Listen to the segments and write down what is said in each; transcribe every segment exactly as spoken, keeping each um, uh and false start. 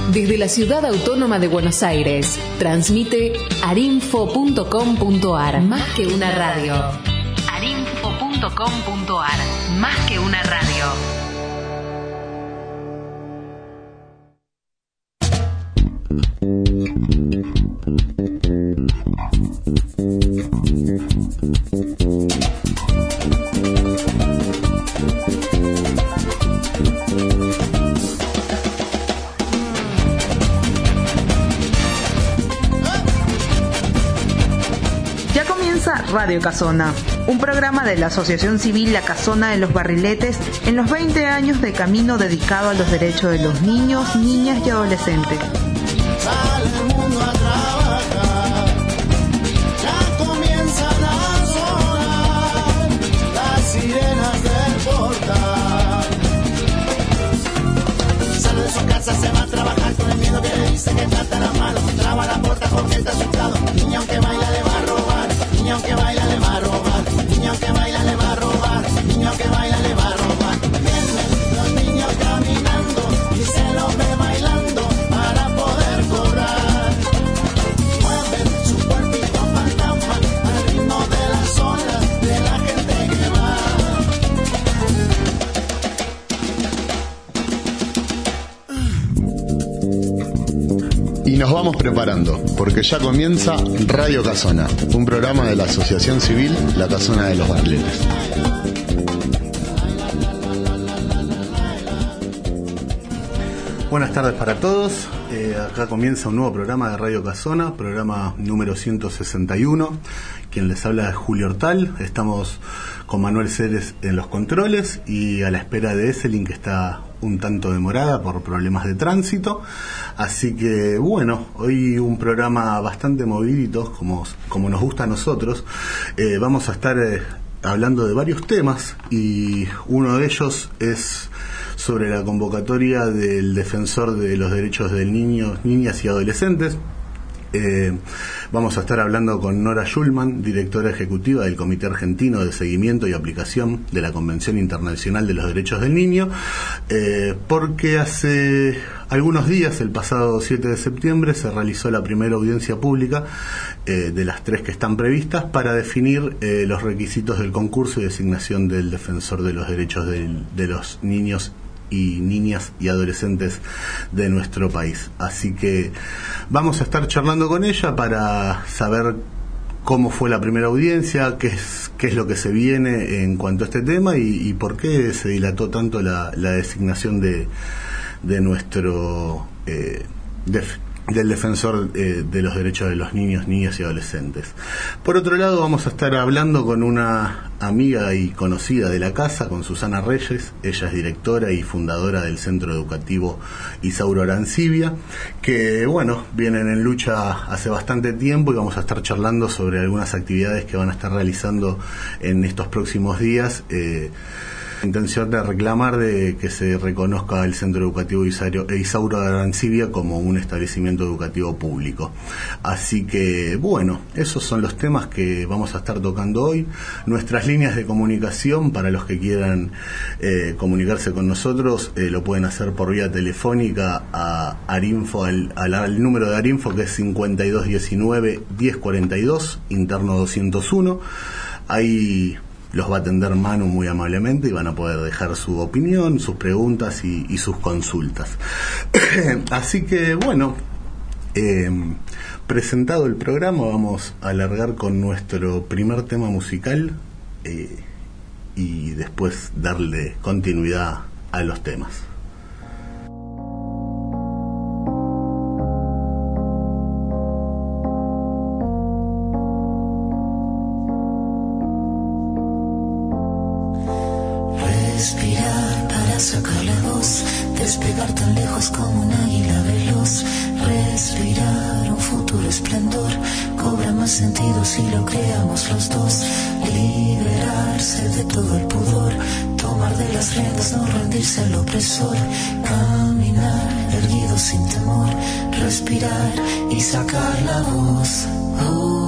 Desde la Ciudad Autónoma de Buenos Aires, transmite arinfo punto com punto ar. Más que una radio. arinfo punto com punto ar. Más que una radio. Radio Casona, un programa de la Asociación Civil La Casona de los Barriletes en los veinte años de camino dedicado a los derechos de los niños, niñas y adolescentes. Sale el mundo a trabajar, ya comienzan a sonar las sirenas del portal. Sale de su casa, se va a trabajar con el miedo que le dice que trata la mano. Traba la puerta porque está asustado. Niña aunque baila le va a robar. Niña aunque baila le va a robar, niña aunque baila le va a robar, niña aunque baila le va a robar. Vienen los niños caminando y se los ve bailando para poder cobrar. Mueven su cuerpito fantasma al ritmo de las olas de la gente que va. Y nos vamos preparando, porque ya comienza Radio Casona, un programa de la Asociación Civil La Casona de los Barriletes. Buenas tardes para todos, eh, acá comienza un nuevo programa de Radio Casona, programa número ciento sesenta y uno. Quien les habla es Julio Hortal, estamos con Manuel Ceres en los controles y a la espera de Eselin, que está un tanto demorada por problemas de tránsito. Así que bueno, hoy un programa bastante movidito, como, como nos gusta a nosotros. Eh, vamos a estar eh, hablando de varios temas y uno de ellos es sobre la convocatoria del Defensor de los Derechos de Niños, Niñas y Adolescentes. Eh, vamos a estar hablando con Nora Schulman, directora ejecutiva del Comité Argentino de Seguimiento y Aplicación de la Convención Internacional de los Derechos del Niño, eh, porque hace algunos días, el pasado siete de septiembre, se realizó la primera audiencia pública eh, de las tres que están previstas para definir eh, los requisitos del concurso y designación del Defensor de los Derechos de, de los Niños y niñas y adolescentes de nuestro país. Así que vamos a estar charlando con ella para saber cómo fue la primera audiencia, qué es, qué es lo que se viene en cuanto a este tema y, y por qué se dilató tanto la, la designación de, de nuestro eh, def, del defensor eh, de los derechos de los niños, niñas y adolescentes. Por otro lado, vamos a estar hablando con una amiga y conocida de la casa, con Susana Reyes. Ella es directora y fundadora del Centro Educativo Isauro Arancibia, que bueno, vienen en lucha hace bastante tiempo y vamos a estar charlando sobre algunas actividades que van a estar realizando en estos próximos días. Eh, intención de reclamar de que se reconozca el Centro Educativo Isauro de Arancibia como un establecimiento educativo público. Así que, bueno, esos son los temas que vamos a estar tocando hoy. Nuestras líneas de comunicación, para los que quieran eh, comunicarse con nosotros, eh, lo pueden hacer por vía telefónica a Arinfo, al, al, al número de Arinfo, que es cincuenta y dos diecinueve diez cuarenta y dos, interno doscientos uno. Ahí los va a atender Manu muy amablemente y van a poder dejar su opinión, sus preguntas y, y sus consultas. Así que bueno, eh, presentado el programa, vamos a alargar con nuestro primer tema musical eh, y después darle continuidad a los temas. Respirar para sacar la voz, despegar tan lejos como un águila veloz. Respirar un futuro esplendor, cobra más sentido si lo creamos los dos. Liberarse de todo el pudor, tomar de las riendas, no rendirse al opresor. Caminar erguido sin temor, respirar y sacar la voz. Oh.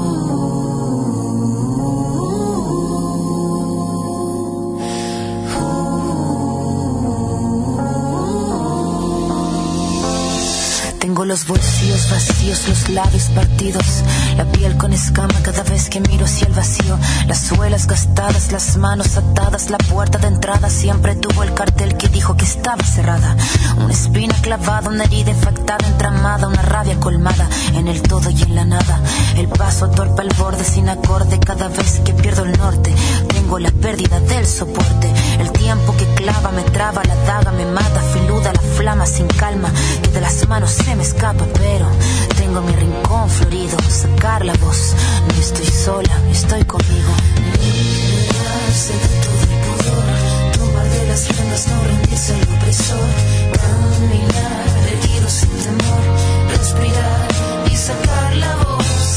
Tengo los bolsillos vacíos, los labios partidos, la piel con escama cada vez que miro hacia el vacío, las suelas gastadas, las manos atadas, la puerta de entrada siempre tuvo el cartel que dijo que estaba cerrada. Una espina clavada, una herida infectada, entramada, una rabia colmada en el todo y en la nada. El paso torpe al borde sin acorde cada vez que pierdo el norte. Tengo la pérdida del soporte, el tiempo que clava me traba, la daga me mata, filuda la flama sin calma, que de las manos se me escapa, pero tengo mi rincón florido, sacar la voz, no estoy sola, estoy conmigo. Liberarse de todo el pudor, tomar de las riendas, no rendirse al opresor, caminar erguido sin temor, respirar y sacar la voz.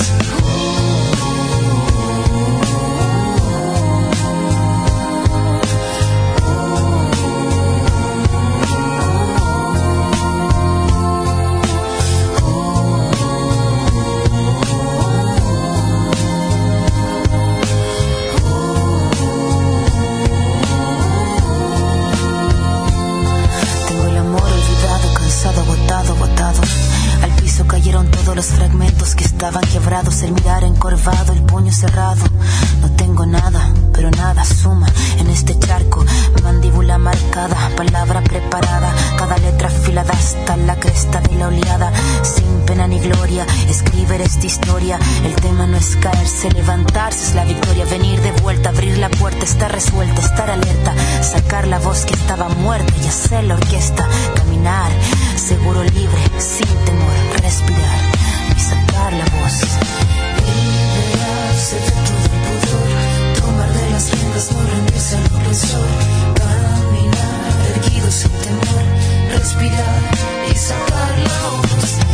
Agotado, botado. Al piso cayeron todos los fragmentos que estaban quebrados, el mirar encorvado, el puño cerrado. No tengo nada, pero nada suma en este charco. Mandíbula marcada, palabra preparada, cada letra afilada hasta la cresta de la oleada. Sin pena ni gloria, escribir esta historia. El tema no es caerse, levantarse es la victoria. Venir de vuelta, abrir la puerta, estar resuelta, estar alerta, sacar la voz que estaba muerta y hacer la orquesta. Caminar seguro, libre, sin temor, respirar y sacar la voz. Liberarse de todo el pudor, tomar de las riendas, no rendirse al opresor, caminar erguido sin temor, respirar y sacar la voz.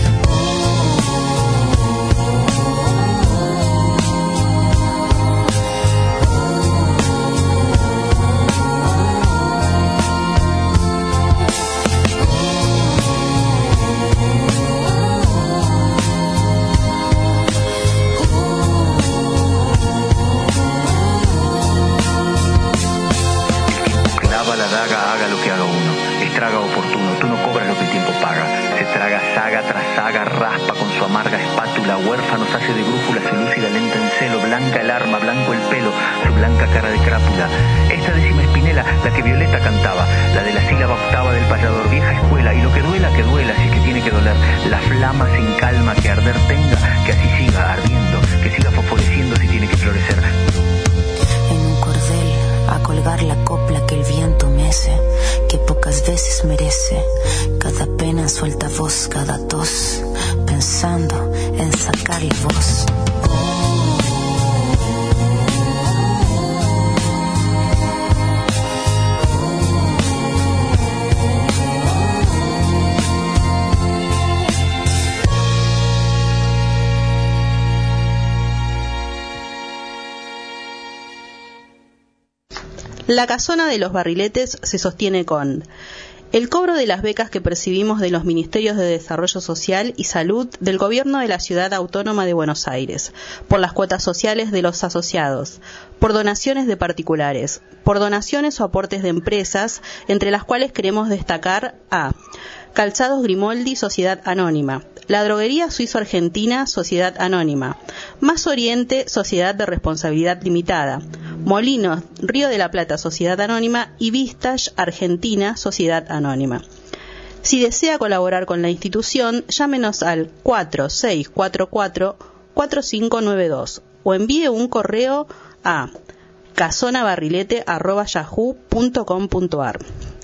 Haga lo que haga uno, estraga oportuno, tú no cobras lo que el tiempo paga. Se traga saga tras saga, raspa con su amarga espátula, huérfanos hace de brújula, se lúcida lenta en celo, blanca el arma, blanco el pelo, su blanca cara de crápula. Esta décima espinela, la que Violeta cantaba, la de la sílaba octava del payador, vieja escuela, y lo que duela, que duela, si es que tiene que doler, la flama sin calma que arder tenga, que así siga ardiendo, que siga fosforeciendo si tiene que florecer. En un cordel, a colgar la copla que el viento mece, que pocas veces merece, cada pena en su alta voz, cada tos, pensando en sacar la voz. La Casona de los Barriletes se sostiene con el cobro de las becas que percibimos de los Ministerios de Desarrollo Social y Salud del Gobierno de la Ciudad Autónoma de Buenos Aires, por las cuotas sociales de los asociados, por donaciones de particulares, por donaciones o aportes de empresas, entre las cuales queremos destacar a Calzados Grimoldi, Sociedad Anónima, La Droguería Suizo-Argentina, Sociedad Anónima, Más Oriente, Sociedad de Responsabilidad Limitada, Molinos, Río de la Plata, Sociedad Anónima y Vistage Argentina, Sociedad Anónima. Si desea colaborar con la institución, llámenos al cuatro seis cuatro cuatro, cuatro cinco nueve dos o envíe un correo a casonabarrilete arroba yahoo punto com punto ar.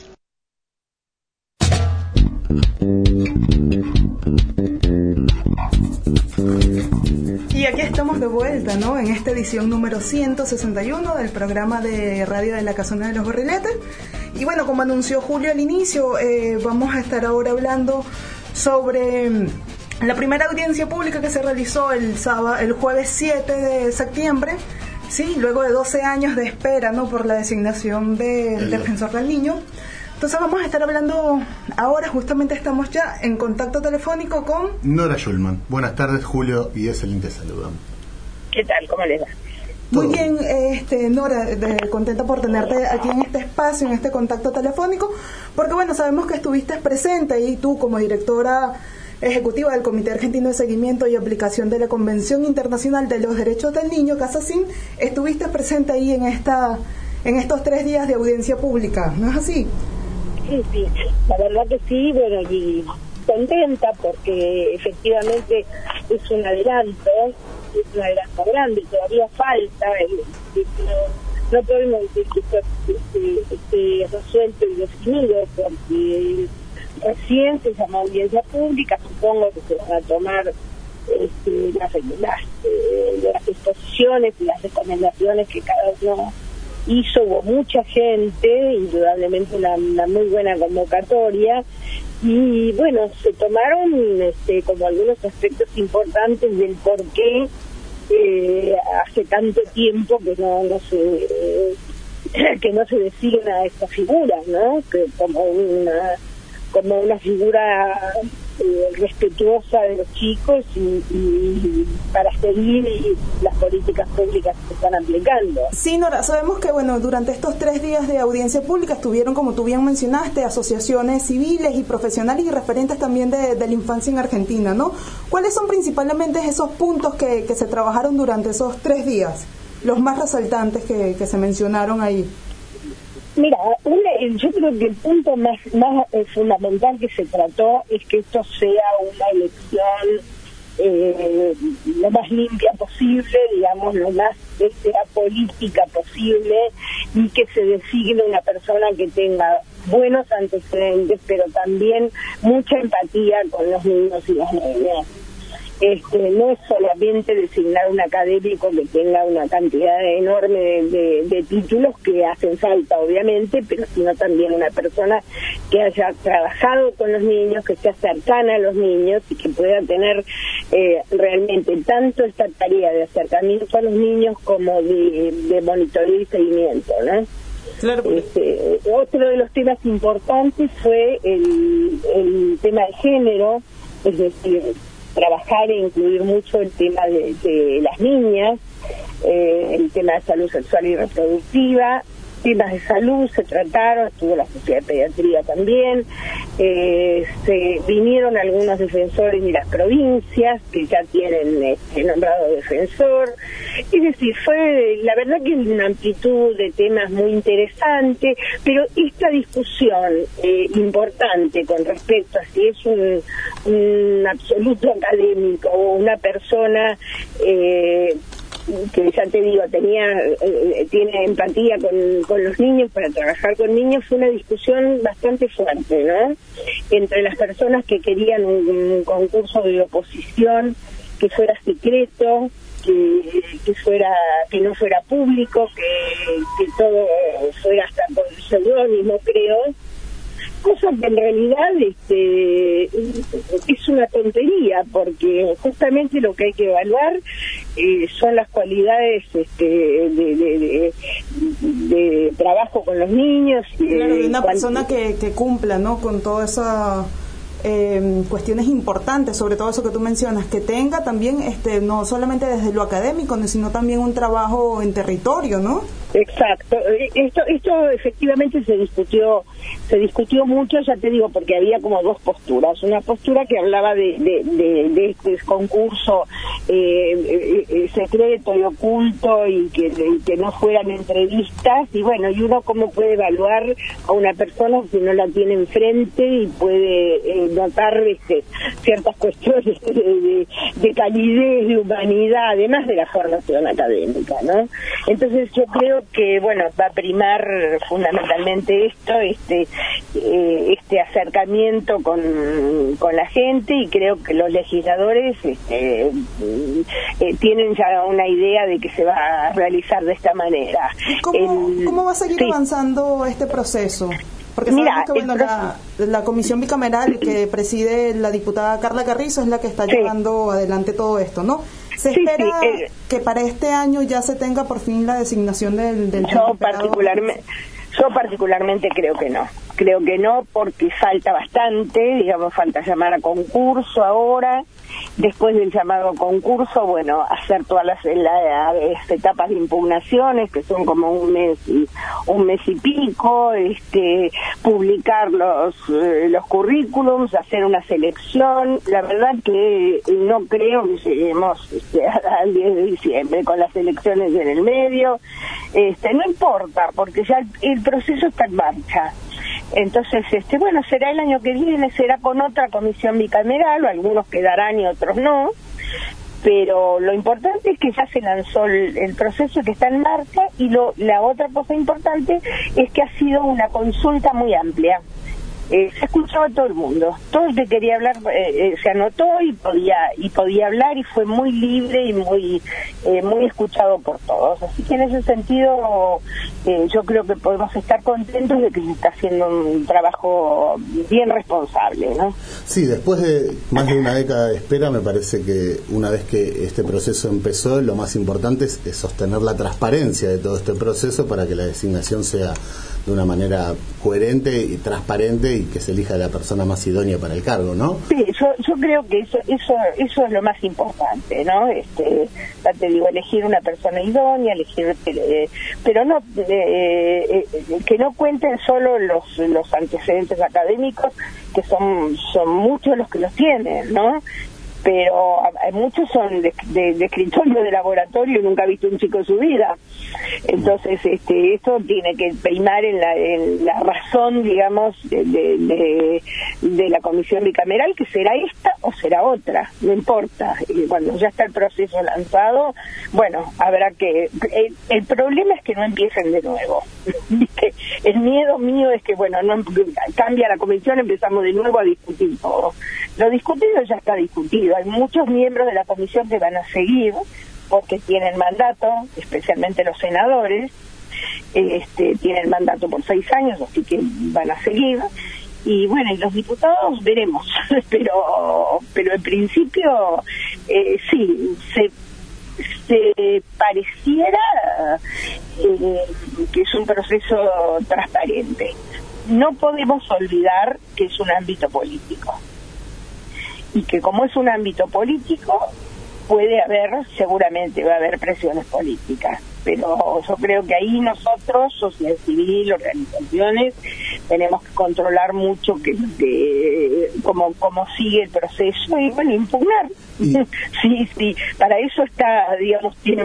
Y aquí estamos de vuelta, ¿no? En esta edición número ciento sesenta y uno del programa de radio de la Casona de los Barriletes. Y bueno, como anunció Julio al inicio, eh, vamos a estar ahora hablando sobre la primera audiencia pública que se realizó el sábado, el jueves siete de septiembre, sí, luego de doce años de espera, ¿no? Por la designación del defensor del niño. Entonces vamos a estar hablando ahora, justamente estamos ya en contacto telefónico con Nora Schulman. Buenas tardes, Julio y Eselin te saludan. ¿Qué tal? ¿Cómo les va? Muy bien, este, Nora, de, contenta por tenerte aquí en este espacio, en este contacto telefónico, porque bueno, sabemos que estuviste presente y tú como directora ejecutiva del Comité Argentino de Seguimiento y Aplicación de la Convención Internacional de los Derechos del Niño, CASACIN, estuviste presente ahí en esta en estos tres días de audiencia pública, ¿no es así? Sí, sí, la verdad que sí, bueno, y contenta porque efectivamente es un adelanto, es un adelanto grande, todavía falta, el, el, no, no podemos decir que esto esté resuelto y definido porque recién se llama audiencia pública, supongo que se van a tomar este, las, las, eh, las exposiciones y las recomendaciones que cada uno hizo. Hubo mucha gente, indudablemente una, una muy buena convocatoria, y bueno, se tomaron este, como algunos aspectos importantes del por qué eh, hace tanto tiempo que no, no se eh, que no se designa esta figura, ¿no? Que como una como una figura eh, respetuosa de los chicos y, y para seguir las políticas públicas que se están aplicando. Sí, Nora, sabemos que bueno, durante estos tres días de audiencia pública estuvieron, como tú bien mencionaste, asociaciones civiles y profesionales y referentes también de, de la infancia en Argentina, ¿no? ¿Cuáles son principalmente esos puntos que, que se trabajaron durante esos tres días? Los más resaltantes que, que se mencionaron ahí. Mira, una, yo creo que el punto más, más eh, fundamental que se trató es que esto sea una elección eh, lo más limpia posible, digamos, lo más este, apolítica posible, y que se designe una persona que tenga buenos antecedentes, pero también mucha empatía con los niños y las niñas. Este, no es solamente designar un académico que tenga una cantidad enorme de, de, de títulos que hacen falta, obviamente, pero sino también una persona que haya trabajado con los niños, que sea cercana a los niños y que pueda tener eh, realmente tanto esta tarea de acercamiento a los niños como de, de monitoreo y seguimiento, ¿no? Claro. Este, otro de los temas importantes fue el, el tema de género, es decir, trabajar e incluir mucho el tema de, de las niñas, eh, el tema de salud sexual y reproductiva, temas de salud se trataron, estuvo la Sociedad de Pediatría también, eh, se vinieron algunos defensores de las provincias que ya tienen este, nombrado defensor, es decir, fue la verdad que una amplitud de temas muy interesante, pero esta discusión eh, importante con respecto a si es un, un absoluto académico o una persona eh, que ya te digo, tenía eh, tiene empatía con, con los niños, para trabajar con niños, fue una discusión bastante fuerte, ¿no? Entre las personas que querían un, un concurso de oposición que fuera secreto, que, que fuera que no fuera público, que, que todo fuera hasta por seudónimo, creo. Cosa que en realidad este, es una tontería, porque justamente lo que hay que evaluar eh, son las cualidades este, de, de, de, de trabajo con los niños. Claro, de una cuanto... persona que, que cumpla, ¿no?, con todas esas eh, cuestiones importantes, sobre todo eso que tú mencionas, que tenga también, este, no solamente desde lo académico, sino también un trabajo en territorio, ¿no? Exacto, esto esto efectivamente se discutió se discutió mucho, ya te digo, porque había como dos posturas. Una postura que hablaba de, de, de, de este concurso eh, eh, secreto y oculto y que, y que no fueran entrevistas, y bueno, y uno cómo puede evaluar a una persona si no la tiene enfrente y puede eh, notar este, ciertas cuestiones de, de, de calidez, de humanidad, además de la formación académica, ¿no? Entonces yo creo que bueno, va a primar fundamentalmente esto, este eh, este acercamiento con, con la gente, y creo que los legisladores este, eh, tienen ya una idea de que se va a realizar de esta manera. ¿Cómo, el, ¿cómo va a seguir sí. avanzando este proceso? Porque Mira, sabemos que bueno, la, la comisión bicameral que preside la diputada Carla Carrizo es la que está sí. llevando adelante todo esto, ¿no? ¿Se sí, espera sí, eh, que para este año ya se tenga por fin la designación del... del yo, particularmente, yo particularmente creo que no. creo que no, porque falta bastante, digamos, falta llamar a concurso ahora. Después del llamado a concurso, bueno, hacer todas las, las etapas de impugnaciones, que son como un mes y un mes y pico, este, publicar los eh, los currículums, hacer una selección. La verdad que no creo que lleguemos este, al diez de diciembre con las elecciones en el medio. Este, no importa, porque ya el, el proceso está en marcha. Entonces, este, bueno, será el año que viene, será con otra comisión bicameral, o algunos quedarán y otros no, pero lo importante es que ya se lanzó el, el proceso que está en marcha, y lo, la otra cosa importante es que ha sido una consulta muy amplia. Eh, se escuchó a todo el mundo, todo el que quería hablar eh, eh, se anotó y podía y podía hablar, y fue muy libre y muy eh, muy escuchado por todos. Así que en ese sentido eh, yo creo que podemos estar contentos de que se está haciendo un trabajo bien responsable, ¿no? Sí, después de más de una década de espera, me parece que una vez que este proceso empezó, lo más importante es, es sostener la transparencia de todo este proceso para que la designación sea de una manera coherente y transparente, y que se elija la persona más idónea para el cargo, ¿no? Sí, yo, yo creo que eso eso eso es lo más importante, ¿no? Este, ya te digo, elegir una persona idónea, elegir, eh, pero no eh, eh, que no cuenten solo los los antecedentes académicos, que son son muchos los que los tienen, ¿no? Pero hay muchos son de, de, de escritorio, de laboratorio, y nunca ha visto un chico en su vida. Entonces, este, esto tiene que primar en la, en la razón, digamos, de, de, de, de la comisión bicameral, que será esta o será otra, no importa. Y cuando ya está el proceso lanzado, bueno, habrá que... El, el problema es que no empiecen de nuevo. El miedo mío es que, bueno, no cambia la comisión, empezamos de nuevo a discutir todo. Lo discutido ya está discutido. Hay muchos miembros de la comisión que van a seguir porque tienen mandato, especialmente los senadores, este, tienen mandato por seis años, así que van a seguir. Y bueno, y los diputados veremos, pero pero en principio eh, sí, se, se pareciera eh, que es un proceso transparente. No podemos olvidar que es un ámbito político, y que como es un ámbito político puede haber, seguramente va a haber presiones políticas, pero yo creo que ahí nosotros, sociedad civil, organizaciones, tenemos que controlar mucho que, que cómo, cómo sigue el proceso y, bueno, impugnar. Y... sí, sí, para eso está, digamos, tiene,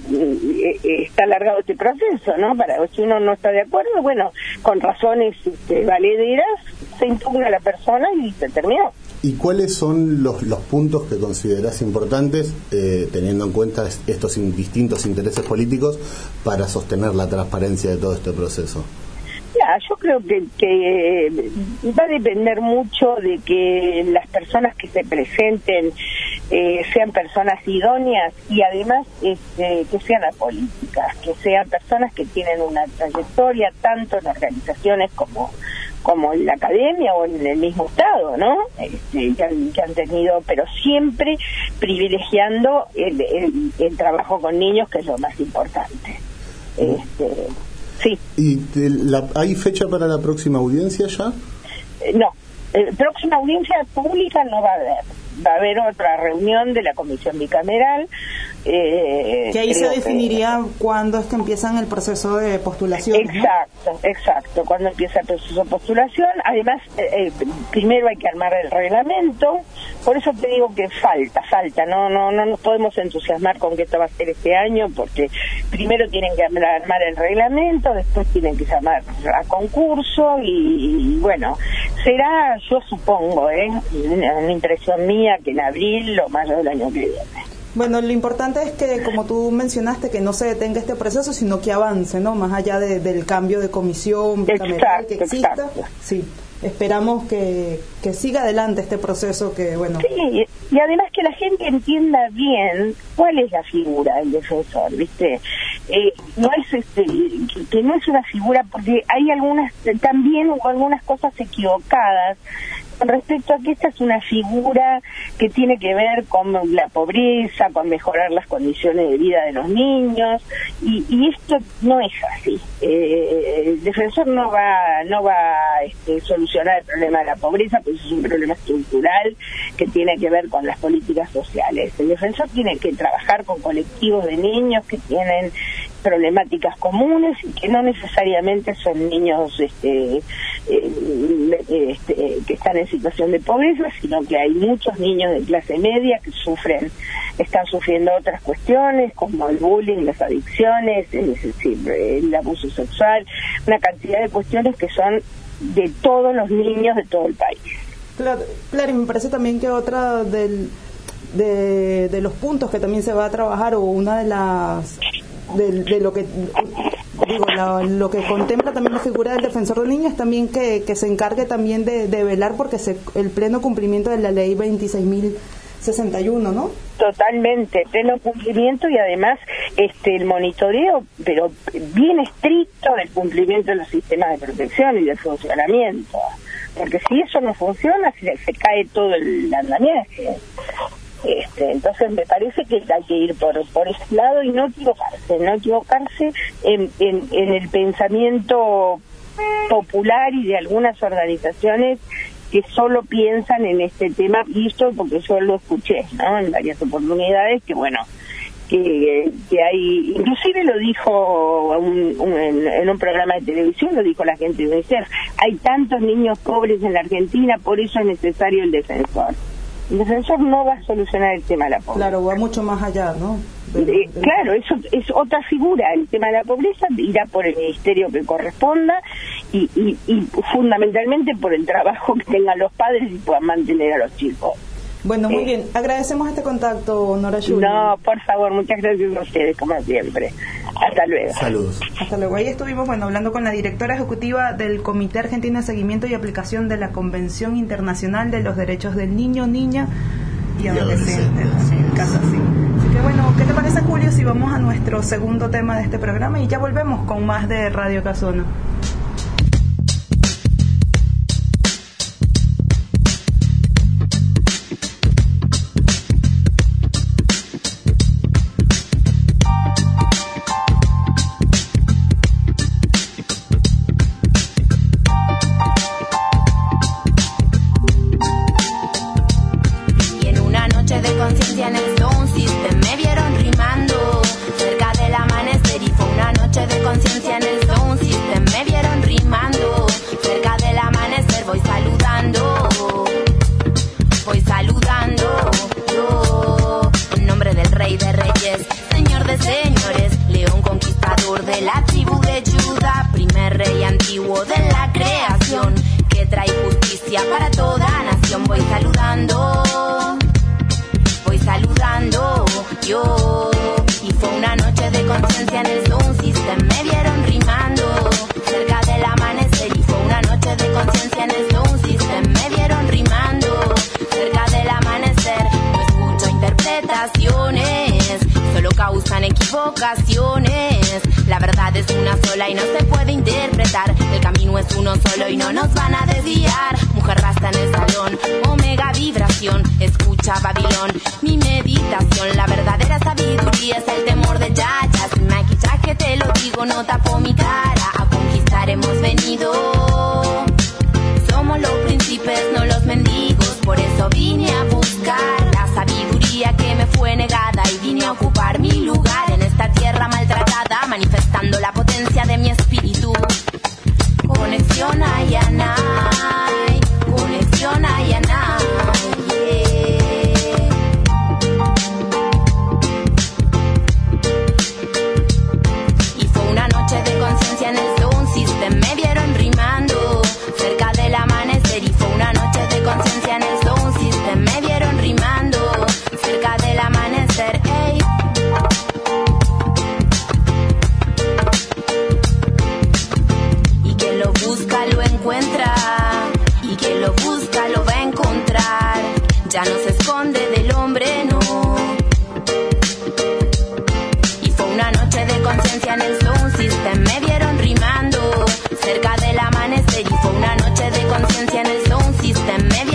está alargado este proceso, ¿no? Para si uno no está de acuerdo, bueno, con razones este, valederas, se impugna a la persona y se terminó. ¿Y cuáles son los, los puntos que considerás importantes, eh, teniendo en cuenta estos in, distintos intereses políticos, para sostener la transparencia de todo este proceso? Ya, yo creo que, que va a depender mucho de que las personas que se presenten eh, sean personas idóneas, y además este, que sean apolíticas, que sean personas que tienen una trayectoria tanto en organizaciones como como en la academia o en el mismo Estado, ¿no? Este, que, han, que han tenido, pero siempre privilegiando el, el, el trabajo con niños, que es lo más importante. Este, sí. ¿Y te, la, hay fecha para la próxima audiencia ya? Eh, no, eh, próxima audiencia pública no va a haber. Va a haber otra reunión de la comisión bicameral. Eh, que ahí se definiría que, cuándo es que empiezan el proceso de postulación. Exacto, ¿no? Exacto, cuándo empieza el proceso de postulación. Además, eh, primero hay que armar el reglamento. Por eso te digo que falta, falta. No, no, no nos podemos entusiasmar con que esto va a ser este año, porque primero tienen que armar el reglamento, después tienen que llamar a concurso y, y bueno, será, yo supongo, eh, una impresión mía, que en abril o mayo del año que viene. Bueno, lo importante es que, como tú mencionaste, que no se detenga este proceso, sino que avance, ¿no? Más allá de, del cambio de comisión bicameral que exista. Exacto. Sí, esperamos que, que siga adelante este proceso que, bueno... Sí, y además que la gente entienda bien cuál es la figura del defensor, ¿viste? Eh, no es este que, que no es una figura, porque hay algunas, también algunas cosas equivocadas con respecto a que esta es una figura que tiene que ver con la pobreza, con mejorar las condiciones de vida de los niños, y, y esto no es así. Eh, el defensor no va no va a este, solucionar el problema de la pobreza, pues es un problema estructural que tiene que ver con las políticas sociales. El defensor tiene que trabajar con colectivos de niños que tienen problemáticas comunes y que no necesariamente son niños este, eh, este, que están en situación de pobreza, sino que hay muchos niños de clase media que sufren, están sufriendo otras cuestiones como el bullying, las adicciones, es decir, el abuso sexual, una cantidad de cuestiones que son de todos los niños de todo el país. Claro, claro, y me parece también que otra del, de, de los puntos que también se va a trabajar, o una de las de, de lo que digo la, lo que contempla también la figura del defensor del niño es también que, que se encargue también de, de velar porque se, el pleno cumplimiento de la ley veintiséis mil sesenta y uno, ¿no? Totalmente, pleno cumplimiento, y además este el monitoreo, pero bien estricto, del cumplimiento de los sistemas de protección y del funcionamiento, porque si eso no funciona se, se cae todo el andamiaje. Este, entonces me parece que hay que ir por por ese lado y no equivocarse, no equivocarse en, en, en el pensamiento popular y de algunas organizaciones que solo piensan en este tema, y esto porque yo lo escuché, ¿no?, en varias oportunidades, que bueno, que, que hay, inclusive lo dijo un, un, en, en un programa de televisión, lo dijo la gente de UNICEF, hay tantos niños pobres en la Argentina, por eso es necesario el defensor. El defensor no va a solucionar el tema de la pobreza. Claro, va mucho más allá, ¿no? De, de... Claro, eso es otra figura. El tema de la pobreza irá por el ministerio que corresponda y, y, y fundamentalmente por el trabajo que tengan los padres y puedan mantener a los chicos. Bueno, muy eh, bien. Agradecemos este contacto, Nora Yulia. No, por favor, muchas gracias a ustedes, como siempre. Hasta luego. Saludos. Hasta luego. Ahí estuvimos, bueno, hablando con la directora ejecutiva del Comité Argentino de Seguimiento y Aplicación de la Convención Internacional de los Derechos del Niño, Niña y Adolescente. Sí, en casa, sí. Así que bueno, ¿qué te parece, Julio, si vamos a nuestro segundo tema de este programa y ya volvemos con más de Radio Casona? La verdad es una sola y no se puede interpretar. El camino es uno solo y no nos van a desviar. Mujer rasta en el salón, omega vibración. Escucha Babilón, mi meditación. La verdadera sabiduría es el temor de yayas. Sin maquillaje te lo digo, no tapo mi cara. A conquistar hemos venido. Somos los príncipes, no los mendigos. Por eso vine a buscar la sabiduría que me fue negada. Y vine a ocupar mi lugar en esta tierra maltratada, manifestando la potencia de mi espíritu. Conexión a Yanai, conexión a Yanai, yeah. Y fue una noche de conciencia en el Sound System. Me vieron rimando cerca del amanecer. Y fue una noche de conciencia en el Sound System. Me vieron rimando cerca del amanecer. Ey. Lo encuentra, y que lo busca lo va a encontrar. Ya no se esconde del hombre, no. Y fue una noche de conciencia en el Sound System. Me vieron rimando cerca del amanecer. Y fue una noche de conciencia en el Sound System. Me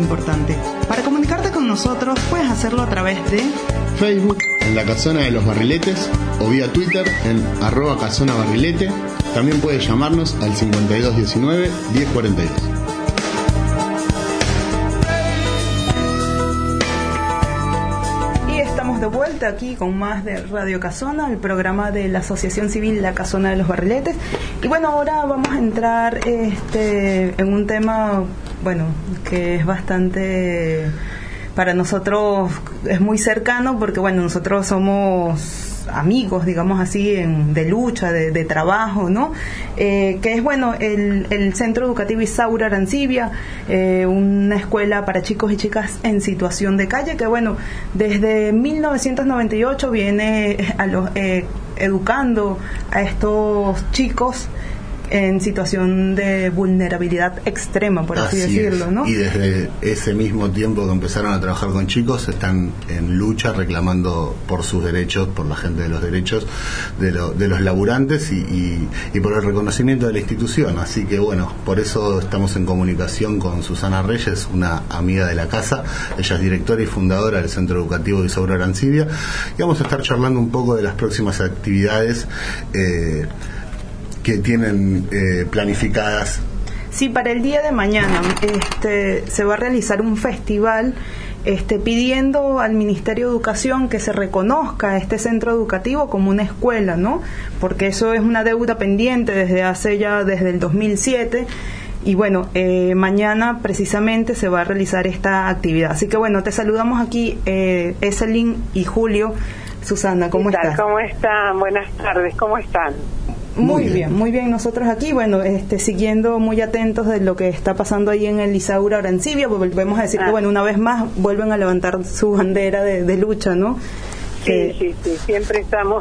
importante. Para comunicarte con nosotros puedes hacerlo a través de Facebook en La Casona de los Barriletes o vía Twitter en arroba casona barrilete. También puedes llamarnos al cincuenta y dos diecinueve diez cuarenta y dos. De vuelta aquí con más de Radio Casona, el programa de la Asociación Civil La Casona de los Barriletes. Y bueno, ahora vamos a entrar este en un tema, bueno, que es bastante, para nosotros es muy cercano, porque bueno, nosotros somos amigos, digamos así, en, de lucha, de, de trabajo, ¿no? Eh, que es, bueno, el, el Centro Educativo Isaura Arancibia, eh, una escuela para chicos y chicas en situación de calle, que bueno, desde mil novecientos noventa y ocho viene a los, eh, educando a estos chicos en situación de vulnerabilidad extrema, por así, así decirlo, es. ¿no? Y desde ese mismo tiempo que empezaron a trabajar con chicos, están en lucha reclamando por sus derechos, por la gente de los derechos de, lo, de los laburantes y, y, y por el reconocimiento de la institución. Así que bueno, por eso estamos en comunicación con Susana Reyes, una amiga de la casa. Ella es directora y fundadora del Centro Educativo de Isaura Arancibia, y vamos a estar charlando un poco de las próximas actividades eh, que tienen eh, planificadas. Sí, para el día de mañana este, se va a realizar un festival este, pidiendo al Ministerio de Educación que se reconozca a este centro educativo como una escuela, ¿no? Porque eso es una deuda pendiente desde hace ya, desde el dos mil siete. Y bueno, eh, mañana precisamente se va a realizar esta actividad. Así que bueno, te saludamos aquí, eh, Eselyn y Julio. Susana, ¿cómo ¿Qué tal? estás? ¿Cómo están? Buenas tardes, ¿cómo están? Muy, muy bien. bien, muy bien. Nosotros aquí, bueno, este, siguiendo muy atentos de lo que está pasando ahí en el Isaura Arancibia, pues volvemos a decir ah. que, bueno, una vez más vuelven a levantar su bandera de, de lucha, ¿no? Sí, eh, sí, sí, siempre estamos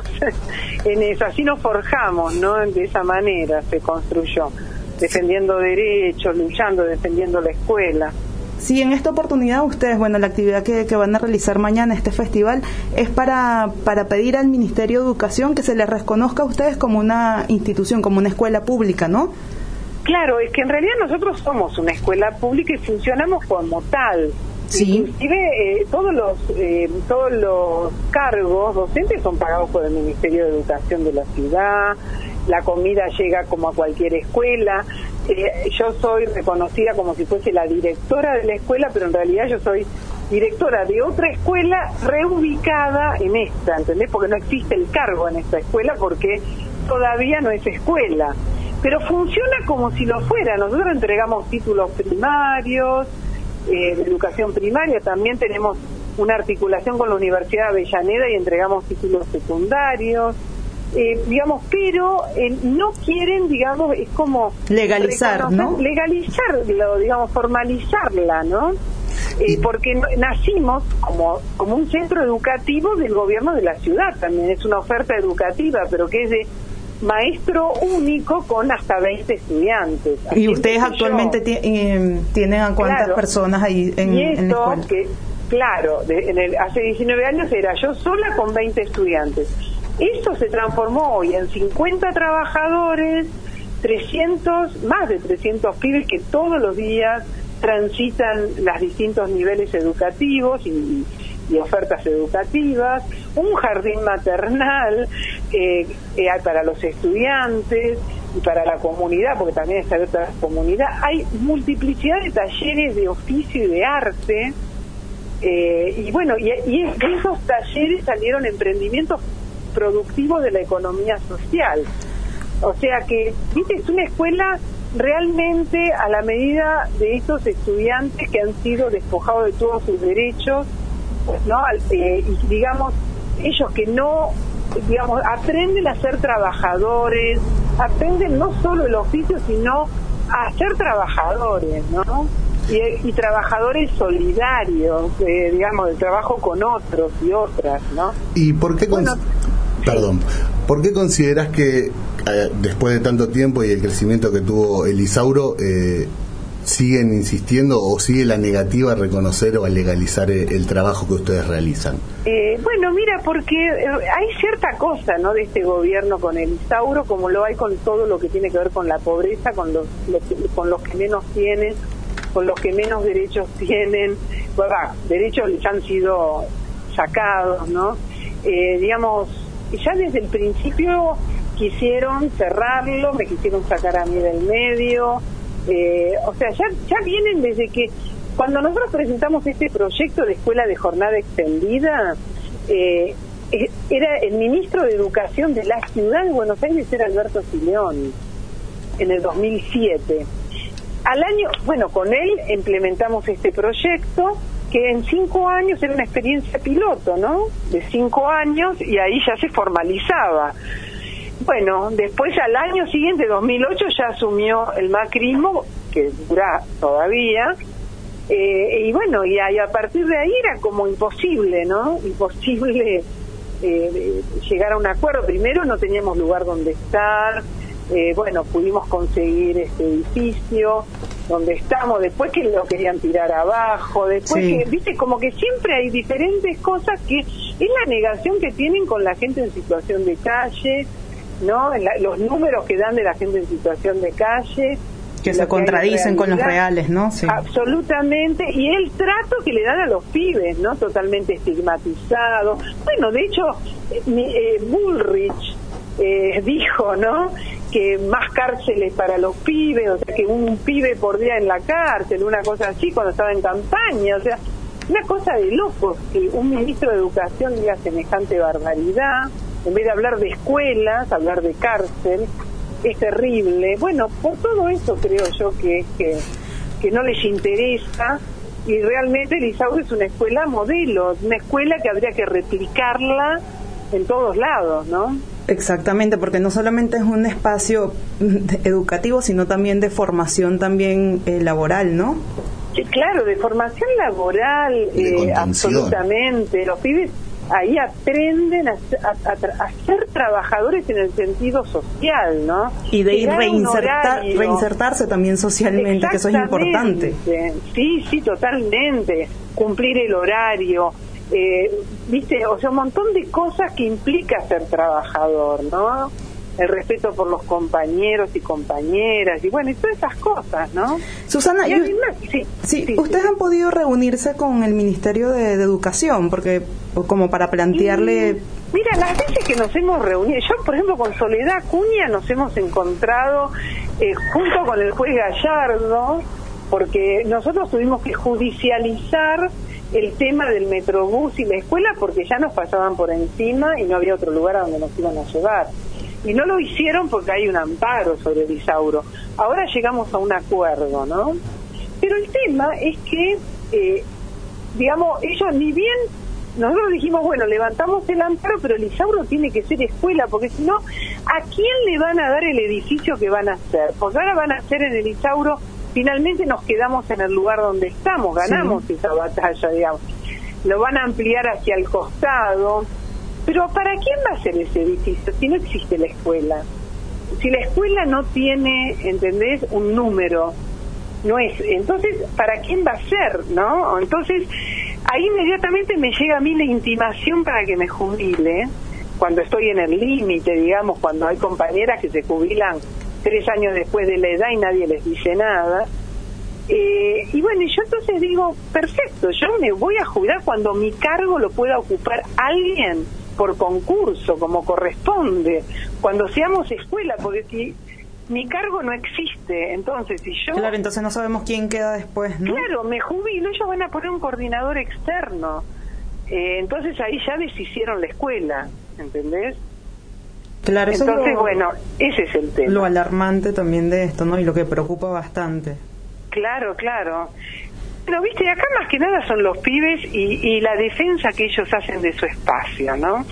en eso. Así nos forjamos, ¿no? De esa manera se construyó, defendiendo derechos, luchando, defendiendo la escuela. Sí, en esta oportunidad ustedes, bueno, la actividad que, que van a realizar mañana, este festival, es para, para pedir al Ministerio de Educación que se les reconozca a ustedes como una institución, como una escuela pública, ¿no? Claro, es que en realidad nosotros somos una escuela pública y funcionamos como tal. Sí. Inclusive eh, todos los eh, todos los cargos docentes son pagados por el Ministerio de Educación de la ciudad, la comida llega como a cualquier escuela. Eh, yo soy reconocida como si fuese la directora de la escuela, pero en realidad yo soy directora de otra escuela reubicada en esta, ¿entendés? Porque no existe el cargo en esta escuela porque todavía no es escuela, pero funciona como si lo fuera. Nosotros entregamos títulos primarios, eh, de educación primaria, también tenemos una articulación con la Universidad de Avellaneda y entregamos títulos secundarios. Eh, digamos, pero eh, no quieren, digamos, es como legalizar, ¿no? Legalizarlo, digamos, formalizarla, ¿no? Eh, porque no, nacimos como como un centro educativo del gobierno de la ciudad, también es una oferta educativa, pero que es de maestro único con hasta veinte estudiantes. ¿Y ustedes actualmente t- eh, tienen a cuántas claro, personas ahí en, y esto, en la escuela? Que, claro, de, en el, hace diecinueve años era yo sola con veinte estudiantes. Esto se transformó hoy en cincuenta trabajadores, trescientos, más de trescientos pibes que todos los días transitan los distintos niveles educativos y, y ofertas educativas, un jardín maternal eh, eh, para los estudiantes y para la comunidad, porque también está abierta la comunidad. Hay multiplicidad de talleres de oficio y de arte, eh, y bueno, y, y de esos talleres salieron emprendimientos productivo de la economía social. O sea que, viste, es una escuela realmente a la medida de estos estudiantes que han sido despojados de todos sus derechos, ¿no? Eh, y digamos, ellos que no, digamos, aprenden a ser trabajadores, aprenden no solo el oficio, sino a ser trabajadores, ¿no? Y, y trabajadores solidarios, eh, digamos, del trabajo con otros y otras, ¿no? ¿Y por qué? Bueno, Perdón, ¿por qué consideras que eh, después de tanto tiempo y el crecimiento que tuvo el Isauro, eh, siguen insistiendo o sigue la negativa a reconocer o a legalizar el, el trabajo que ustedes realizan? Eh, bueno, mira, porque eh, hay cierta cosa, ¿no?, de este gobierno con el Isauro, como lo hay con todo lo que tiene que ver con la pobreza, con los, los con los que menos tienen, con los que menos derechos tienen, bueno, derechos les han sido sacados, ¿no? Eh, digamos, ya desde el principio quisieron cerrarlo, me quisieron sacar a mí del medio, eh, o sea, ya, ya vienen desde que, cuando nosotros presentamos este proyecto de escuela de jornada extendida, eh, era el ministro de Educación de la Ciudad de Buenos Aires, era Alberto Sileoni, en el dos mil siete. Al año, bueno, con él implementamos este proyecto, que en cinco años era una experiencia piloto, ¿no? De cinco años, y ahí ya se formalizaba. Bueno, después al año siguiente, dos mil ocho, ya asumió el macrismo, que dura todavía, eh, y bueno, y a, y a partir de ahí era como imposible, ¿no? Imposible eh, llegar a un acuerdo. Primero no teníamos lugar donde estar, eh, bueno, pudimos conseguir este edificio donde estamos, después que lo querían tirar abajo, después sí. que, viste, como que siempre hay diferentes cosas que es la negación que tienen con la gente en situación de calle, ¿no? La, los números que dan de la gente en situación de calle, que se contradicen con los reales, ¿no? Sí. Absolutamente, y el trato que le dan a los pibes, ¿no? Totalmente estigmatizado. Bueno, de hecho, eh, Bullrich eh, dijo, ¿no?, que más cárceles para los pibes, o sea, que un pibe por día en la cárcel, una cosa así, cuando estaba en campaña, o sea, una cosa de locos que un ministro de Educación diga semejante barbaridad, en vez de hablar de escuelas, hablar de cárcel. Es terrible. Bueno, por todo eso creo yo que, que, que no les interesa, y realmente el Isauro es una escuela modelo, una escuela que habría que replicarla en todos lados, ¿no? Exactamente, porque no solamente es un espacio educativo, sino también de formación también eh, laboral, ¿no? Sí, claro, de formación laboral, eh, absolutamente. Los pibes ahí aprenden a, a, a, a ser trabajadores en el sentido social, ¿no? Y de ir reinsertar, reinsertarse también socialmente, que eso es importante. Sí, sí, totalmente. Cumplir el horario, eh, viste, o sea, un montón de cosas que implica ser trabajador, ¿no? El respeto por los compañeros y compañeras, y bueno, y todas esas cosas, ¿no? Susana, y además, sí, sí, sí, ustedes sí. han podido reunirse con el Ministerio de, de Educación, porque como para plantearle... Y, mira, las veces que nos hemos reunido, yo por ejemplo con Soledad Acuña nos hemos encontrado eh, junto con el juez Gallardo, porque nosotros tuvimos que judicializar el tema del Metrobús y la escuela porque ya nos pasaban por encima y no había otro lugar a donde nos iban a llevar. Y no lo hicieron porque hay un amparo sobre el Isauro. Ahora llegamos a un acuerdo, ¿no? Pero el tema es que, eh, digamos, ellos ni bien, nosotros dijimos, bueno, levantamos el amparo, pero el Isauro tiene que ser escuela, porque si no, ¿a quién le van a dar el edificio que van a hacer? Porque ahora van a hacer en el Isauro, finalmente nos quedamos en el lugar donde estamos, ganamos sí. esa batalla, digamos. Lo van a ampliar hacia el costado. Pero ¿para quién va a ser ese edificio si no existe la escuela? Si la escuela no tiene, ¿entendés?, un número, no es. Entonces, ¿para quién va a ser, no? Entonces, ahí inmediatamente me llega a mí la intimación para que me jubile, cuando estoy en el límite, digamos, cuando hay compañeras que se jubilan tres años después de la edad y nadie les dice nada. Eh, y bueno, y yo entonces digo, perfecto, yo me voy a jubilar cuando mi cargo lo pueda ocupar alguien por concurso, como corresponde, cuando seamos escuela, porque si mi cargo no existe, entonces si yo... Claro, entonces no sabemos quién queda después, ¿no? Claro, me jubilo, ellos van a poner un coordinador externo, eh, entonces ahí ya deshicieron la escuela, ¿entendés? Claro, eso entonces, es lo, bueno, ese es el tema. Lo alarmante también de esto, ¿no? Y lo que preocupa bastante. Claro, claro. Pero viste, acá más que nada son los pibes y, y la defensa que ellos hacen de su espacio, ¿no?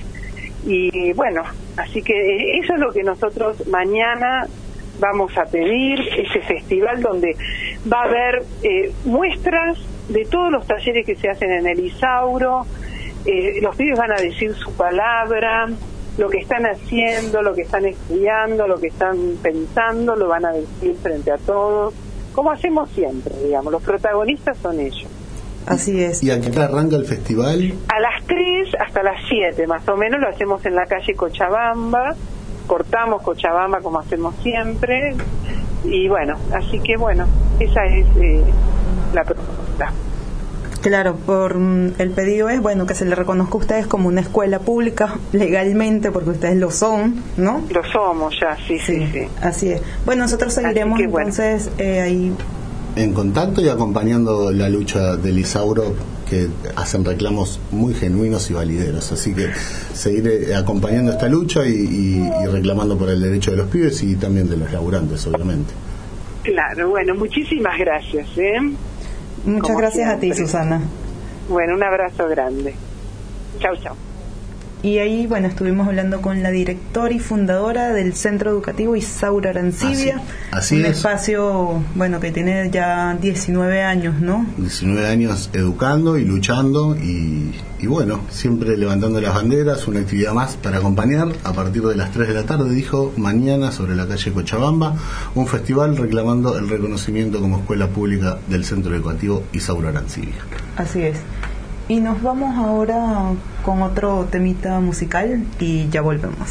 Y bueno, así que eso es lo que nosotros mañana vamos a pedir, ese festival donde va a haber eh, muestras de todos los talleres que se hacen en el Isauro, eh, los pibes van a decir su palabra, lo que están haciendo, lo que están estudiando, lo que están pensando, lo van a decir frente a todos. Como hacemos siempre, digamos, los protagonistas son ellos. Así es. ¿Y a qué hora arranca el festival? A las tres hasta las siete, más o menos, lo hacemos en la calle Cochabamba, cortamos Cochabamba como hacemos siempre, y bueno, así que bueno, esa es eh, la propuesta. Claro, por el pedido es, bueno, que se le reconozca a ustedes como una escuela pública legalmente, porque ustedes lo son, ¿no? Lo somos ya, sí, sí, sí. sí. Así es. Bueno, nosotros seguiremos que, entonces bueno. eh, ahí... en contacto y acompañando la lucha del Isauro, que hacen reclamos muy genuinos y valideros. Así que seguir eh, acompañando esta lucha y, y, y reclamando por el derecho de los pibes y también de los laburantes, obviamente. Claro, bueno, muchísimas gracias, ¿eh? Muchas Como gracias siempre. A ti, Susana. Bueno, un abrazo grande. Chau, chau. Y ahí, bueno, estuvimos hablando con la directora y fundadora del Centro Educativo Isauro Arancibia. Así, así un es. espacio, bueno, que tiene ya diecinueve años, ¿no? diecinueve años educando y luchando y, y bueno, siempre levantando las banderas, una actividad más para acompañar. A partir de las tres de la tarde, dijo, mañana sobre la calle Cochabamba, un festival reclamando el reconocimiento como escuela pública del Centro Educativo Isauro Arancibia. Así es. Y nos vamos ahora con otro temita musical y ya volvemos.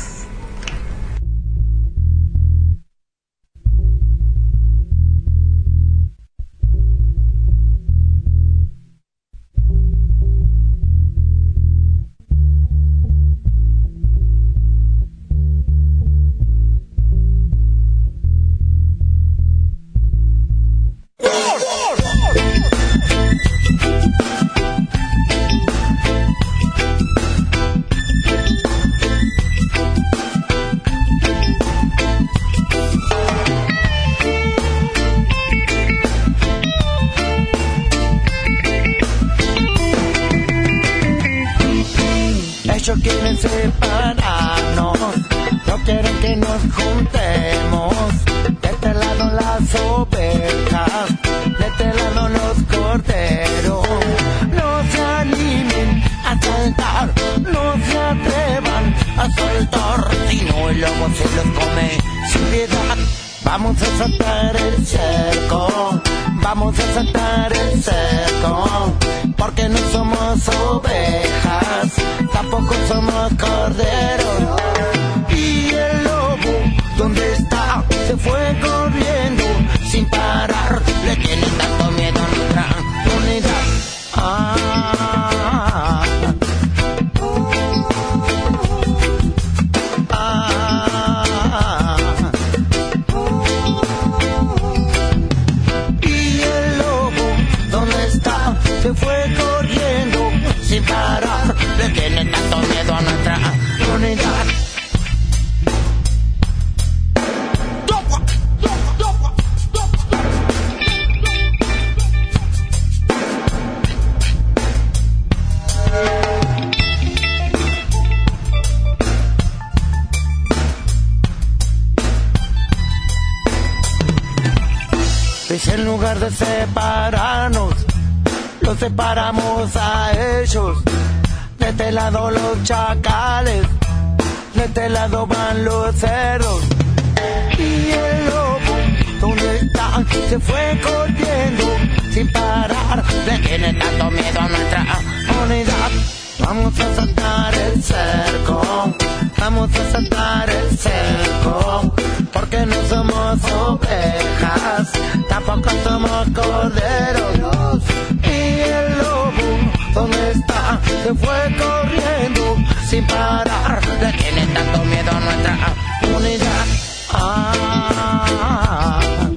Ellos quieren separarnos, no quieren que nos juntemos. De este lado las ovejas, de este lado los corderos. No se animen a saltar, no se atrevan a soltar, si no el lobo se los come sin piedad. Vamos a saltar el cerco, vamos a saltar el cerco, porque no somos ovejas, tampoco somos corderos. Y el lobo, ¿dónde está? Se fue corriendo sin parar, le tiene tanto miedo a nuestra unidad. Ah, se fue corriendo sin parar, le tiene tanto miedo a nuestra unidad. Pues en lugar de separarnos, los separamos a ellos. De este lado los chacales, de este lado van los cerdos. Y el lobo, ¿dónde está? Se fue corriendo sin parar, le tiene tanto miedo a nuestra unidad. Vamos a saltar el cerco, vamos a saltar el cerco, porque no somos ovejas, tampoco somos corderos. Y el lobo, ¿dónde está? Se fue corriendo sin parar, le tiene tanto miedo a nuestra unidad. Ah,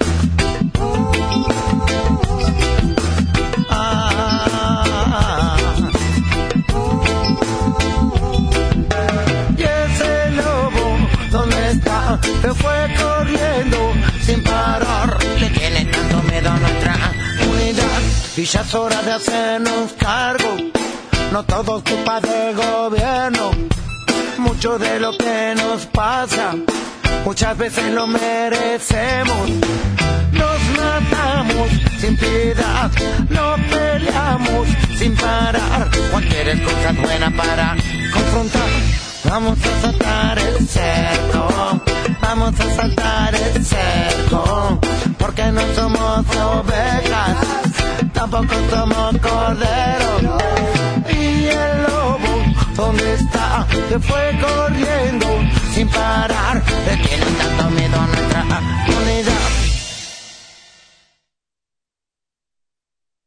se fue corriendo sin parar, le tiene tanto miedo a nuestra unidad. Y ya es hora de hacernos cargo, no todo es culpa del gobierno. Mucho de lo que nos pasa, muchas veces lo merecemos. Nos matamos sin piedad, no peleamos sin parar. Cualquier excusa es buena para confrontar. Vamos a saltar el cerco, vamos a saltar el cerco, porque no somos ovejas, tampoco somos corderos. Y el lobo, ¿dónde está? Se fue corriendo sin parar, le tiene tanto miedo a nuestra unidad.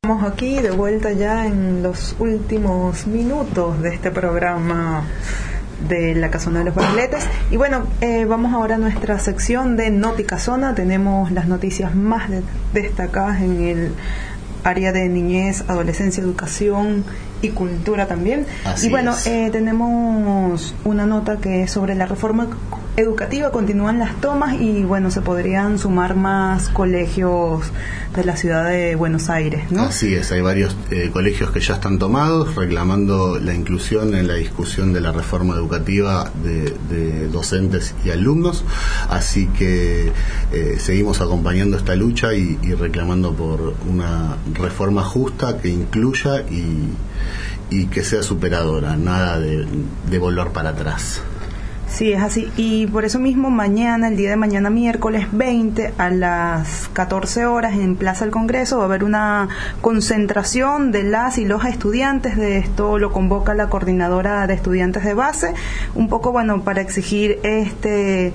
Estamos aquí de vuelta ya en los últimos minutos de este programa de la Casona de los Barriletes. Y bueno, eh, vamos ahora a nuestra sección de Noticasona. Tenemos las noticias más de- destacadas en el área de niñez, adolescencia, educación y cultura también. Así y bueno, es. eh, tenemos una nota que es sobre la reforma educativa. Continúan las tomas y bueno, se podrían sumar más colegios de la ciudad de Buenos Aires, ¿no? Así es, hay varios eh, colegios que ya están tomados reclamando la inclusión en la discusión de la reforma educativa de, de docentes y alumnos, así que eh, seguimos acompañando esta lucha y, y reclamando por una reforma justa que incluya y, y que sea superadora, nada de, de volver para atrás. Sí, es así. Y por eso mismo mañana, el día de mañana, miércoles veinte, a las catorce horas, en Plaza del Congreso, va a haber una concentración de las y los estudiantes. De esto lo convoca la coordinadora de estudiantes de base, un poco, bueno, para exigir este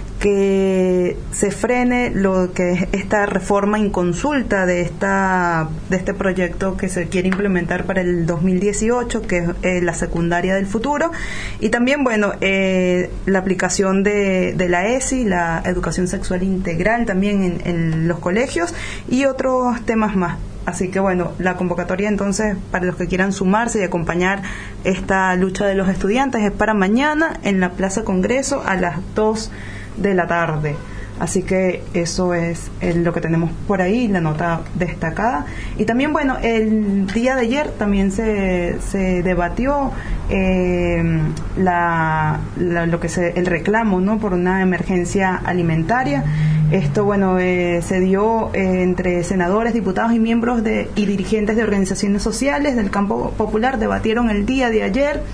que se frene lo que es esta reforma inconsulta de esta de este proyecto que se quiere implementar para el dos mil dieciocho, que es eh, la secundaria del futuro, y también, bueno, eh, la aplicación de, de la E S I, la educación sexual integral también en, en los colegios, y otros temas más. Así que bueno, la convocatoria entonces para los que quieran sumarse y acompañar esta lucha de los estudiantes es para mañana en la Plaza Congreso a las dos de la tarde. Así que eso es eh, lo que tenemos por ahí, la nota destacada. Y también, bueno, el día de ayer también se, se debatió eh, la, la, lo que se, el reclamo, ¿no?, por una emergencia alimentaria. Esto, bueno, eh, se dio eh, entre senadores, diputados y miembros de, y dirigentes de organizaciones sociales del campo popular. Debatieron el día de ayer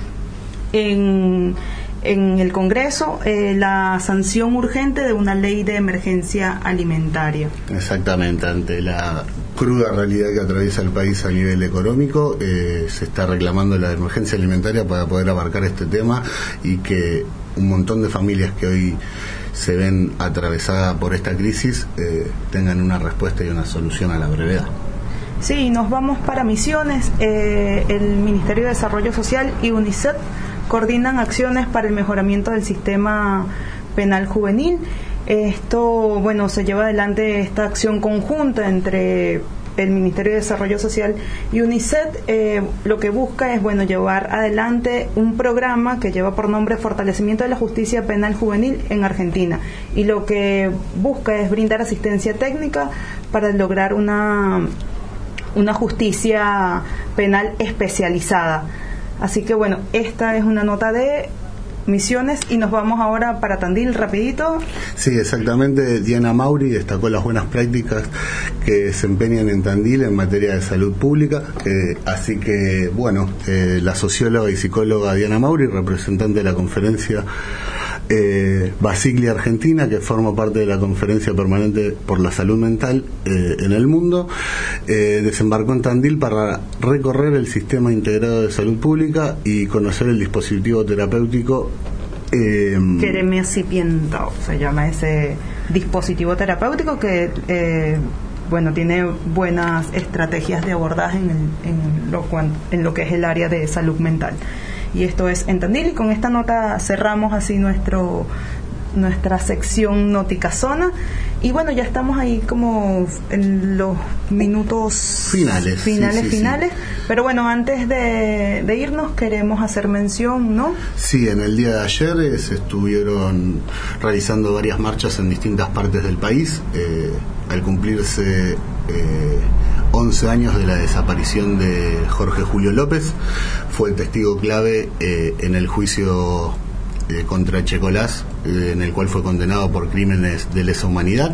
en... en el Congreso eh, la sanción urgente de una ley de emergencia alimentaria. Exactamente, ante la cruda realidad que atraviesa el país a nivel económico, eh, se está reclamando la emergencia alimentaria para poder abarcar este tema y que un montón de familias que hoy se ven atravesadas por esta crisis eh, tengan una respuesta y una solución a la brevedad. Sí, nos vamos para Misiones. Eh, el Ministerio de Desarrollo Social y UNICEF coordinan acciones para el mejoramiento del sistema penal juvenil. Esto, bueno, se lleva adelante esta acción conjunta entre el Ministerio de Desarrollo Social y UNICEF. Eh, lo que busca es, bueno, llevar adelante un programa que lleva por nombre Fortalecimiento de la Justicia Penal Juvenil en Argentina, y lo que busca es brindar asistencia técnica para lograr una una justicia penal especializada. Así que bueno, esta es una nota de Misiones y nos vamos ahora para Tandil rapidito. Sí, exactamente. Diana Mauri destacó las buenas prácticas que desempeñan en Tandil en materia de salud pública. Eh, así que bueno, eh, la socióloga y psicóloga Diana Mauri, representante de la conferencia eh, Basiglia Argentina, que forma parte de la Conferencia Permanente por la Salud Mental eh, en el mundo, eh, desembarcó en Tandil para recorrer el sistema integrado de salud pública y conocer el dispositivo terapéutico eh, Queremesipiento se llama ese dispositivo terapéutico que eh, bueno, tiene buenas estrategias de abordaje en, el, en, lo, en lo que es el área de salud mental. Y esto es en Tandil, y con esta nota cerramos así nuestro nuestra sección Noticasona. Y bueno, ya estamos ahí como en los minutos finales, finales, sí, sí, finales. Sí. Pero bueno, antes de, de irnos queremos hacer mención, ¿no? Sí, en el día de ayer eh, se estuvieron realizando varias marchas en distintas partes del país, eh, al cumplirse eh, once años de la desaparición de Jorge Julio López. Fue testigo clave eh, en el juicio eh, contra Echecolás, eh, en el cual fue condenado por crímenes de lesa humanidad.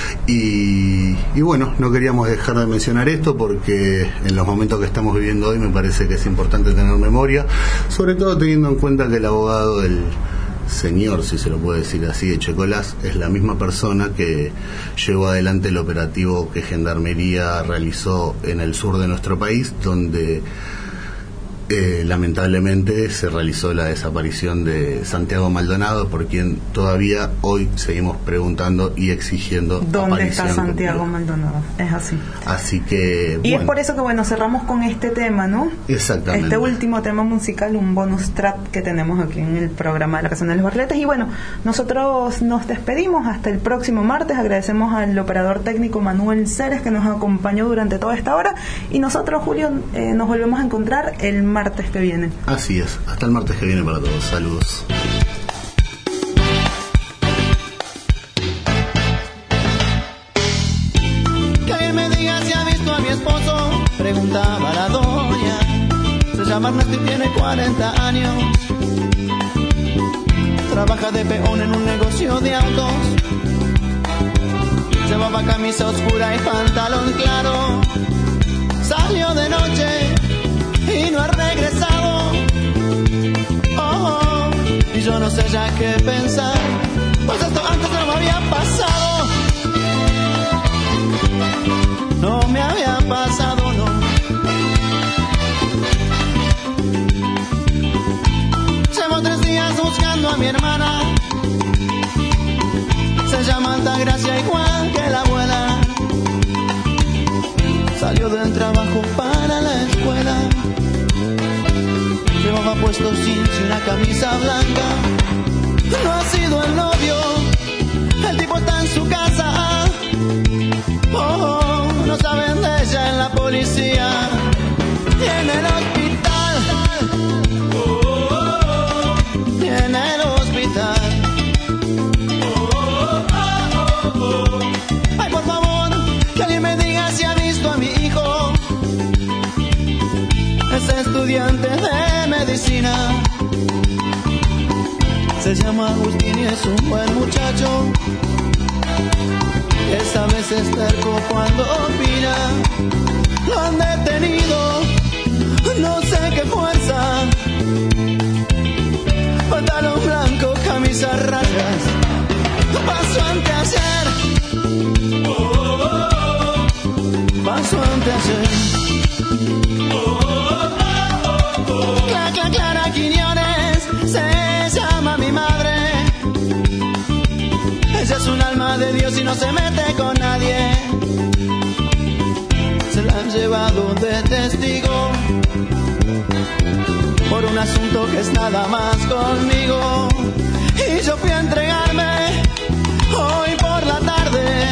Y, y bueno, no queríamos dejar de mencionar esto porque en los momentos que estamos viviendo hoy me parece que es importante tener memoria, sobre todo teniendo en cuenta que el abogado del señor, si se lo puede decir así, Echecolás, es la misma persona que llevó adelante el operativo que Gendarmería realizó en el sur de nuestro país, donde Eh, lamentablemente se realizó la desaparición de Santiago Maldonado, por quien todavía hoy seguimos preguntando y exigiendo ¿dónde está Santiago completa. Maldonado? Es así. Así que y bueno. Es por eso que bueno, cerramos con este tema, ¿no? Exactamente. Este último tema musical, un bonus track que tenemos aquí en el programa de la Casona de los Barriletes. Y bueno, nosotros nos despedimos hasta el próximo martes. Agradecemos al operador técnico Manuel Ceres, que nos acompañó durante toda esta hora, y nosotros, Julio, eh, nos volvemos a encontrar el martes martes que viene. Así es, hasta el martes que viene para todos. Saludos. Que alguien me diga si ha visto a mi esposo, preguntaba la doña. Se llama Ernesto y tiene cuarenta años. Trabaja de peón en un negocio de autos. Llevaba camisa oscura y pantalón claro. Salió de noche y no ha regresado. Oh, oh, y yo no sé ya qué pensar, pues esto antes no me había pasado. No me había pasado, no. Llevo tres días buscando a mi hermana. Se llama Altagracia, igual que la abuela. Salió del trabajo para la escuela. Llevaba puesto jeans y una camisa blanca. No ha sido el novio, el tipo está en su casa. Oh, oh, no saben de ella en la policía y en el hospital. Oh, oh, oh. Y en el hospital. Oh, oh, oh, oh. Ay, por favor, que alguien me diga si ha visto a mi hijo. Es estudiante de medicina. Se llama Agustín y es un buen muchacho. Esta vez es terco cuando opina. Lo han detenido, no sé qué fuerza. Pantalón blanco, camisa rayas. Pasó anteayer. Oh, oh, oh. Pasó anteayer. Clara, Clara Quiñones se llama mi madre. Ella es un alma de Dios y no se mete con nadie. Se la han llevado de testigo por un asunto que es nada más conmigo. Y yo fui a entregarme hoy por la tarde.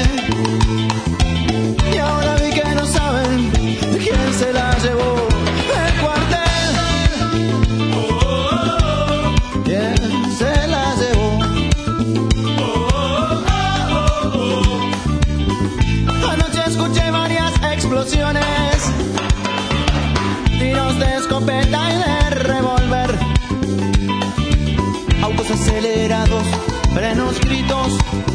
Y ahora vi que no saben quién se la llevó del cuartel. ¿Quién se la llevó? Anoche escuché varias explosiones, tiros de escopeta y de revólver, autos acelerados, frenos, gritos,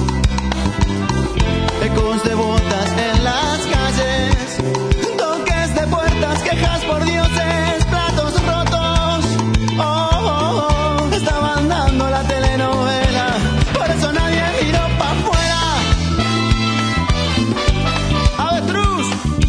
ecos de botas en las calles, toques de puertas, quejas por dioses, platos rotos. Oh, oh, oh. Estaban dando la telenovela, por eso nadie miró pa' afuera. ¡Avestruz!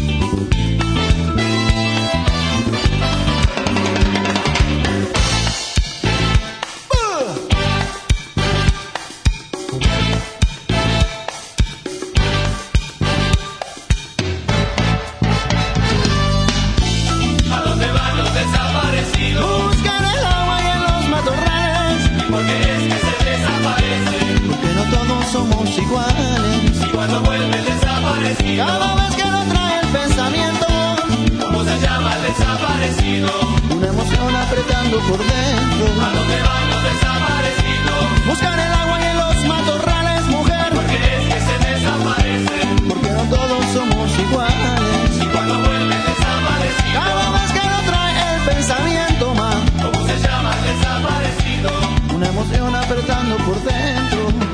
¿A dónde van los desaparecidos? Buscan el agua y en los matorrales. ¿Y por qué es que se desaparecen? Porque no todos somos iguales. ¿Y cuando vuelve el desaparecido? Cada vez que lo trae el pensamiento. ¿Cómo se llama el desaparecido? Una emoción apretando por dentro. ¿A dónde van los desaparecidos? Buscan el agua y en los matorrales, mujer. ¿Por qué es que se desaparecen? Porque no todos somos iguales. ¿Y cuando vuelve el desaparecido? Cada vez que lo trae el pensamiento, man. ¿Cómo se llama el desaparecido? Una emoción apretando por dentro.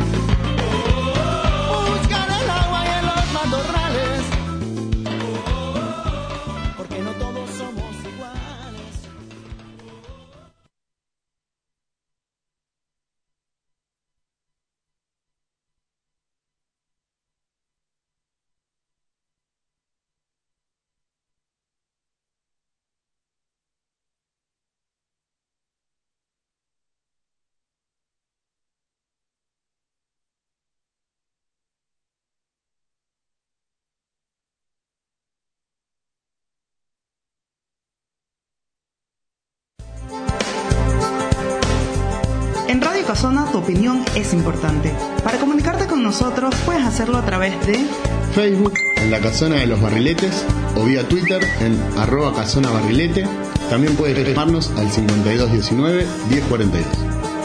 Casona, tu opinión es importante. Para comunicarte con nosotros puedes hacerlo a través de Facebook en La Casona de los Barriletes o vía Twitter en arroba casona barrilete. También puedes llamarnos al cincuenta y dos diecinueve diez cuarenta y dos.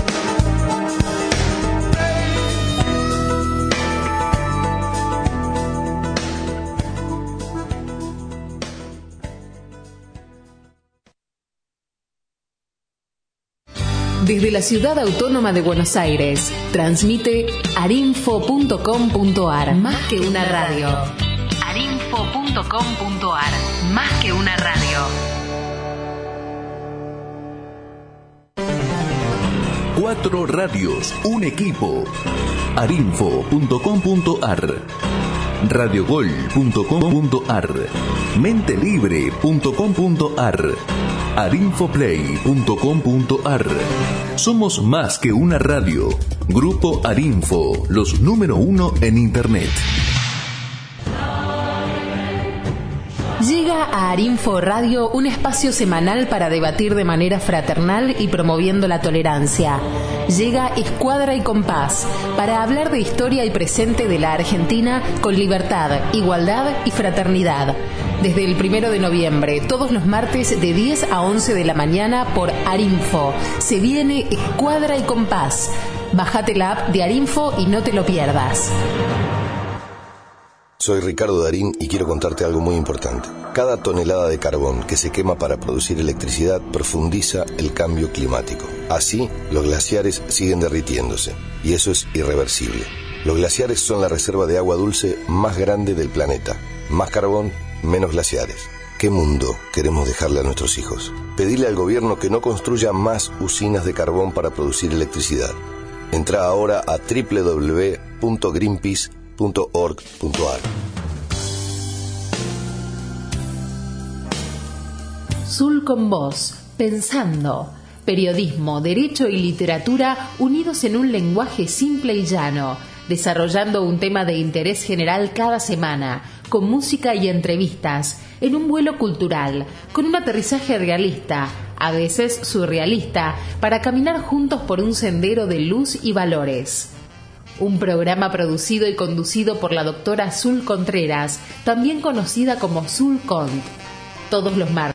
Desde la Ciudad Autónoma de Buenos Aires, transmite arinfo punto com punto ar, más que una radio. arinfo punto com punto ar, más que una radio. Cuatro radios, un equipo. arinfo punto com punto ar, radiogol punto com punto ar, mentelibre punto com punto ar, arinfoplay punto com punto ar. Somos más que una radio. Grupo Arinfo, los número uno en Internet. Llega a Arinfo Radio un espacio semanal para debatir de manera fraternal y promoviendo la tolerancia. Llega Escuadra y Compás para hablar de historia y presente de la Argentina con libertad, igualdad y fraternidad. Desde el primero de noviembre, todos los martes de diez a once de la mañana por Arinfo. Se viene Escuadra y Compás. Bájate la app de Arinfo y no te lo pierdas. Soy Ricardo Darín y quiero contarte algo muy importante. Cada tonelada de carbón que se quema para producir electricidad profundiza el cambio climático. Así, los glaciares siguen derritiéndose, y eso es irreversible. Los glaciares son la reserva de agua dulce más grande del planeta. Más carbón, menos glaciares. ¿Qué mundo queremos dejarle a nuestros hijos? Pedirle al gobierno que no construya más usinas de carbón para producir electricidad. Entra ahora a doble u doble u doble u punto greenpeace punto org punto ar. Sul con vos, pensando. Periodismo, derecho y literatura unidos en un lenguaje simple y llano, desarrollando un tema de interés general cada semana, con música y entrevistas, en un vuelo cultural, con un aterrizaje realista, a veces surrealista, para caminar juntos por un sendero de luz y valores. Un programa producido y conducido por la doctora Sul Contreras, también conocida como Sul Cont. Todos los martes.